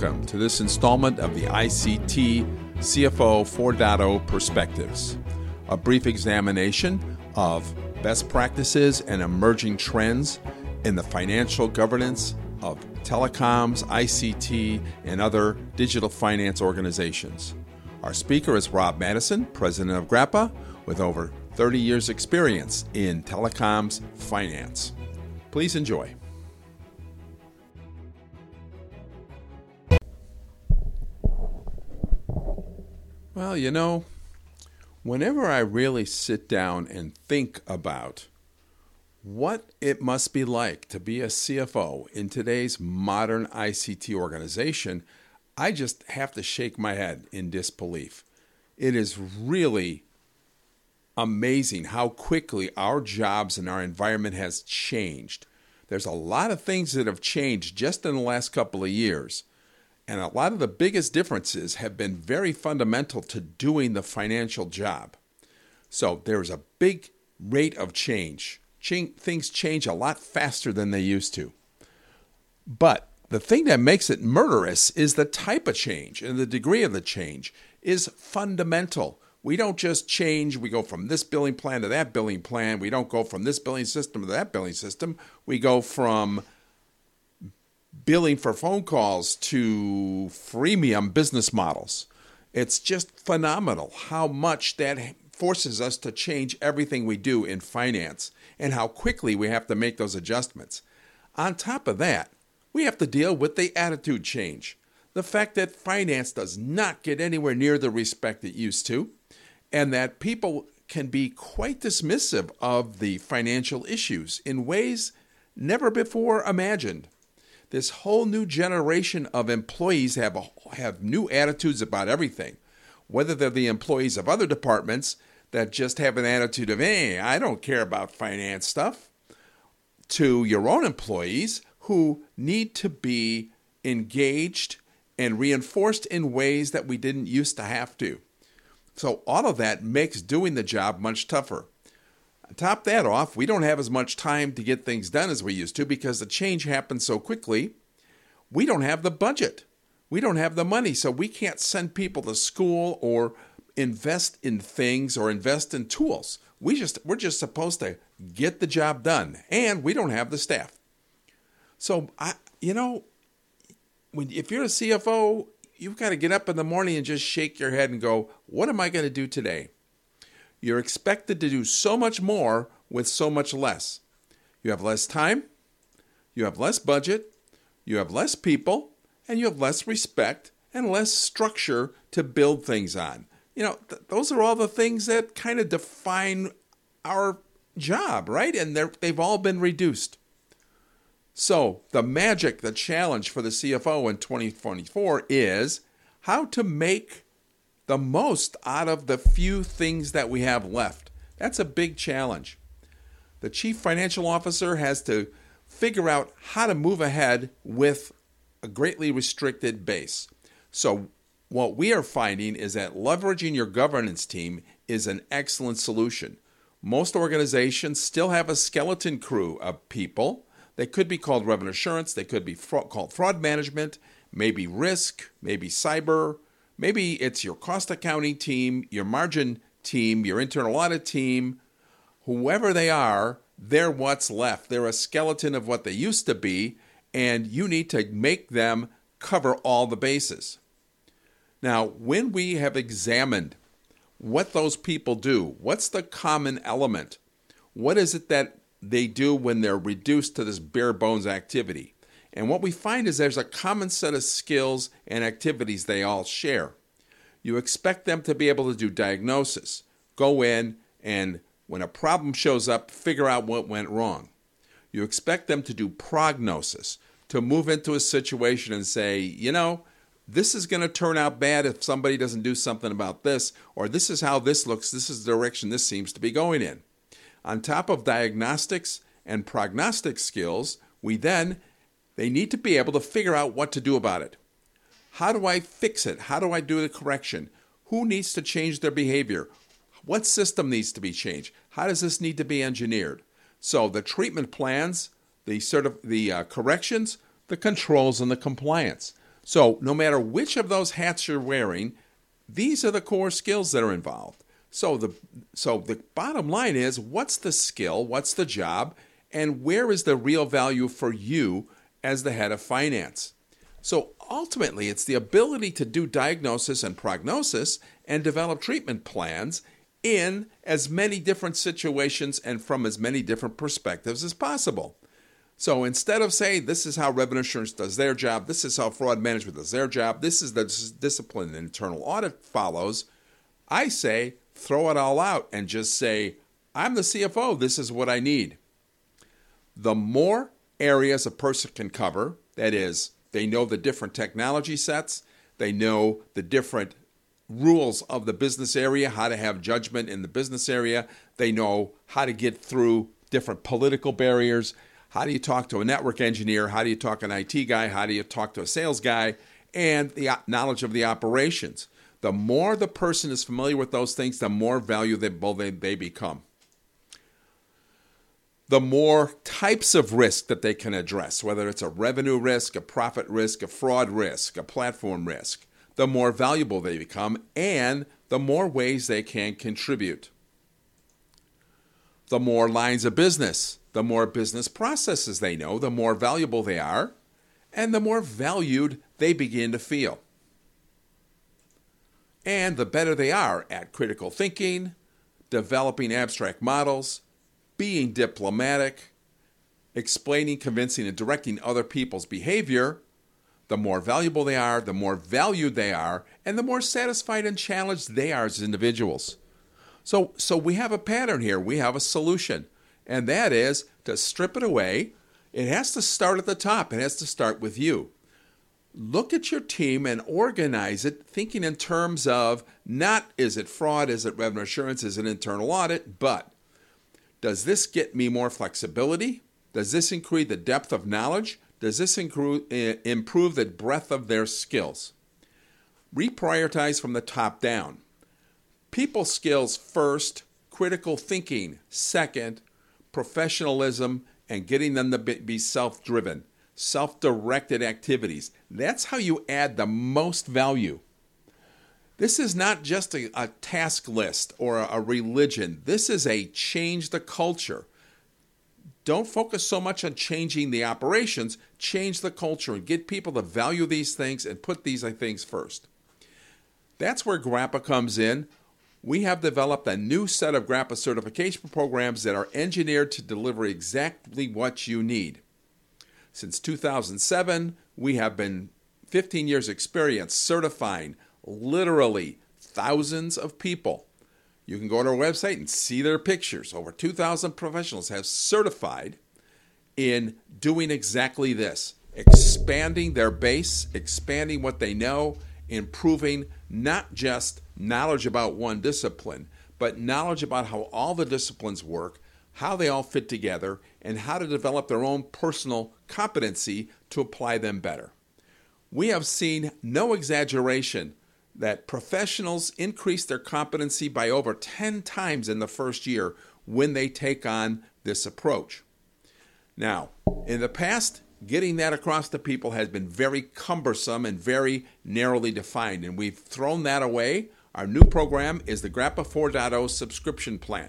welcome to this installment of the ICT CFO 4.0 Perspectives, a brief examination of best practices and emerging trends in the financial governance of telecoms, ICT, and other digital finance organizations. Our speaker is Rob Madison, president of Grappa, with over 30 years' experience in telecoms finance. Please enjoy. Well, you know, whenever I really sit down and think about what it must be like to be a CFO in today's modern ICT organization, I just have to shake my head in disbelief. It is really amazing how quickly our jobs and our environment has changed. There's a lot of things that have changed just in the last couple of years. And a lot of the biggest differences have been very fundamental to doing the financial job. So there's a big rate of change. Things change a lot faster than they used to. But the thing that makes it murderous is the type of change, and the degree of the change is fundamental. We don't just change, we go from this billing plan to that billing plan. We don't go from this billing system to that billing system. We go from billing for phone calls to freemium business models. It's just phenomenal how much that forces us to change everything we do in finance and how quickly we have to make those adjustments. On top of that, we have to deal with the attitude change. The fact that finance does not get anywhere near the respect it used to, and that people can be quite dismissive of the financial issues in ways never before imagined. This whole new generation of employees have new attitudes about everything, whether they're the employees of other departments that just have an attitude of, hey, I don't care about finance stuff, to your own employees who need to be engaged and reinforced in ways that we didn't used to have to. So all of that makes doing the job much tougher. Top that off, we don't have as much time to get things done as we used to because the change happens so quickly. We don't have the budget. We don't have the money, so we can't send people to school or invest in things or invest in tools. We're just supposed to get the job done, and we don't have the staff. So, if you're a CFO, you've got to get up in the morning and just shake your head and go, what am I going to do today? You're expected to do so much more with so much less. You have less time, you have less budget, you have less people, and you have less respect and less structure to build things on. Those are all the things that kind of define our job, right? And they've all been reduced. So the magic, the challenge for the CFO in 2024 is how to make the most out of the few things that we have left. That's a big challenge. The chief financial officer has to figure out how to move ahead with a greatly restricted base. So what we are finding is that leveraging your governance team is an excellent solution. Most organizations still have a skeleton crew of people. They could be called revenue assurance. They could be called fraud management, maybe risk, maybe cyber. Maybe it's your cost accounting team, your margin team, your internal audit team. Whoever they are, they're what's left. They're a skeleton of what they used to be, and you need to make them cover all the bases. Now, when we have examined what those people do, what's the common element? What is it that they do when they're reduced to this bare bones activity? And what we find is there's a common set of skills and activities they all share. You expect them to be able to do diagnosis, go in and when a problem shows up, figure out what went wrong. You expect them to do prognosis, to move into a situation and say, this is going to turn out bad if somebody doesn't do something about this, or this is how this looks, this is the direction this seems to be going in. On top of diagnostics and prognostic skills, they need to be able to figure out what to do about it. How do I fix it? How do I do the correction? Who needs to change their behavior? What system needs to be changed? How does this need to be engineered? So the treatment plans, the corrections, the controls, and the compliance. So no matter which of those hats you're wearing, these are the core skills that are involved. So the bottom line is, what's the skill, what's the job, and where is the real value for you as the head of finance? So ultimately, it's the ability to do diagnosis and prognosis and develop treatment plans in as many different situations and from as many different perspectives as possible. So instead of saying, this is how revenue assurance does their job, this is how fraud management does their job, this is the discipline that internal audit follows, I say, throw it all out and just say, I'm the CFO, this is what I need. The more areas a person can cover, that is, they know the different technology sets, they know the different rules of the business area, how to have judgment in the business area, they know how to get through different political barriers. How do you talk to a network engineer? How do you talk to an IT guy? How do you talk to a sales guy? And the knowledge of the operations. The more the person is familiar with those things, the more valuable they become. The more types of risk that they can address, whether it's a revenue risk, a profit risk, a fraud risk, a platform risk, the more valuable they become and the more ways they can contribute. The more lines of business, the more business processes they know, the more valuable they are, and the more valued they begin to feel. And the better they are at critical thinking, developing abstract models, being diplomatic, explaining, convincing, and directing other people's behavior, the more valuable they are, the more valued they are, and the more satisfied and challenged they are as individuals. So we have a pattern here. We have a solution. And that is to strip it away. It has to start at the top. It has to start with you. Look at your team and organize it, thinking in terms of not is it fraud, is it revenue assurance, is it internal audit, but does this get me more flexibility? Does this increase the depth of knowledge? Does this improve the breadth of their skills? Reprioritize from the top down. People skills first, critical thinking second, professionalism and getting them to be self-driven, self-directed activities. That's how you add the most value. This is not just a task list or a religion. This is a change the culture. Don't focus so much on changing the operations. Change the culture and get people to value these things and put these things first. That's where GRAPPA comes in. We have developed a new set of GRAPPA certification programs that are engineered to deliver exactly what you need. Since 2007, we have been 15 years experience certifying literally thousands of people. You can go to our website and see their pictures. Over 2,000 professionals have certified in doing exactly this, expanding their base, expanding what they know, improving not just knowledge about one discipline, but knowledge about how all the disciplines work, how they all fit together, and how to develop their own personal competency to apply them better. We have seen no exaggeration that professionals increase their competency by over 10 times in the first year when they take on this approach. Now, in the past, getting that across to people has been very cumbersome and very narrowly defined, and we've thrown that away. Our new program is the GRAPPA 4.0 subscription plan.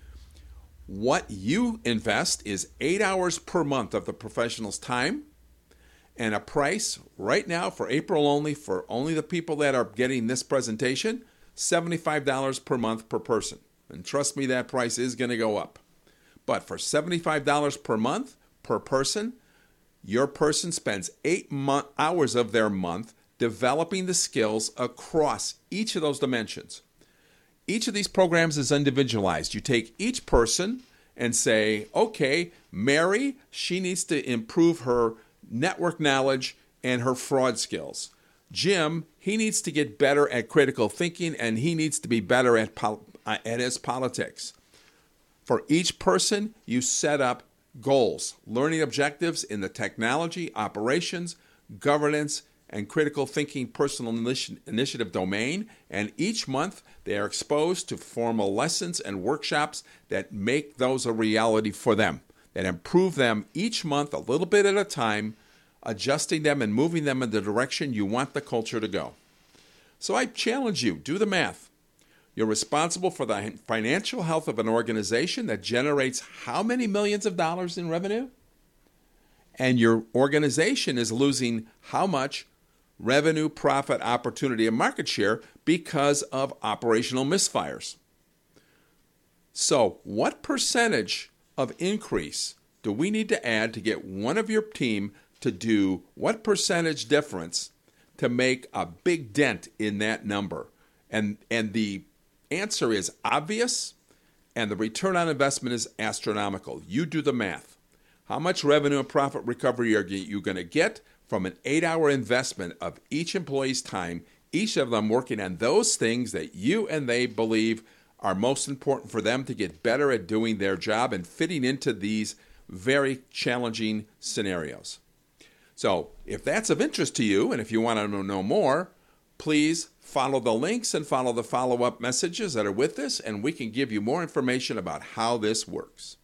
What you invest is 8 hours per month of the professional's time, and a price right now for April only, for only the people that are getting this presentation, $75 per month per person. And trust me, that price is going to go up. But for $75 per month per person, your person spends 8 hours of their month developing the skills across each of those dimensions. Each of these programs is individualized. You take each person and say, okay, Mary, she needs to improve her network knowledge and her fraud skills. Jim, he needs to get better at critical thinking and he needs to be better at his politics. For each person, you set up goals, learning objectives in the technology, operations, governance, and critical thinking personal initiative domain, and each month they are exposed to formal lessons and workshops that make those a reality for them, that improve them each month a little bit at a time adjusting them and moving them in the direction you want the culture to go. So I challenge you, do the math. You're responsible for the financial health of an organization that generates how many millions of dollars in revenue? And your organization is losing how much revenue, profit, opportunity, and market share because of operational misfires. So what percentage of increase do we need to add to get one of your team to do what percentage difference to make a big dent in that number? And the answer is obvious, and the return on investment is astronomical. You do the math. How much revenue and profit recovery are you going to get from an 8-hour investment of each employee's time, each of them working on those things that you and they believe are most important for them to get better at doing their job and fitting into these very challenging scenarios? So if that's of interest to you, and if you want to know more, please follow the links and follow the follow-up messages that are with this, and we can give you more information about how this works.